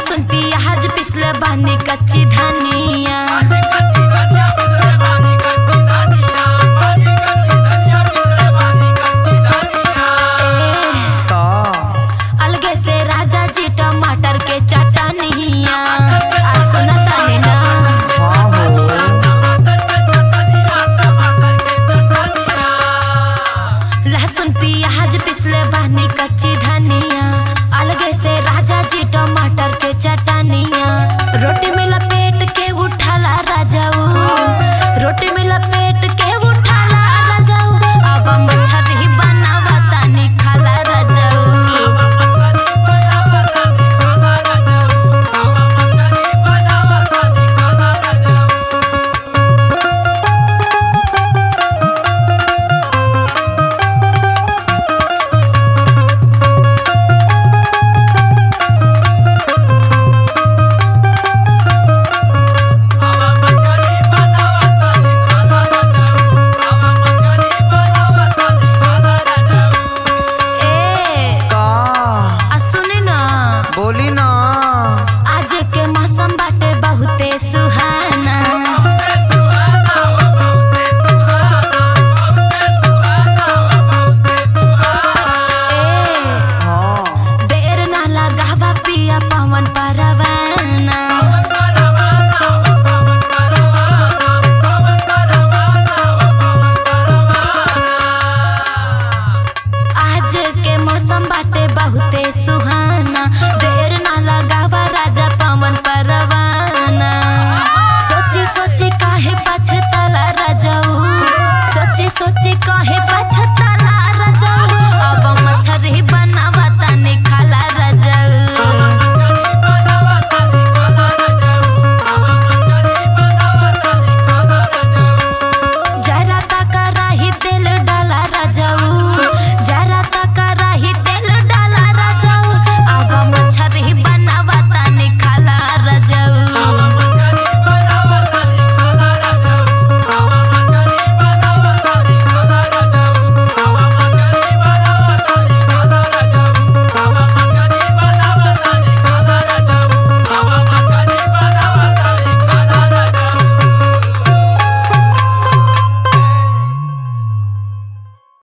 लहसुन प्याज पिसले बानी कच्ची धनिया। अलगे से राजा जी टमाटर के चटनिया। सुनतानी ना लहसुन प्याज पिसले बानी कच्ची धनिया। अलगे से राजा जी टमाटर के चटनिया। रोटी में लपेट के उठाला राजाऊ, रोटी में लपेट के उठाला राजाऊ। अब मछली बनावा तानी खाला राजाऊ। बोली ना आज के मौसम बाटे बहुते सुहाना। देर ना लगावा पिया पवन पर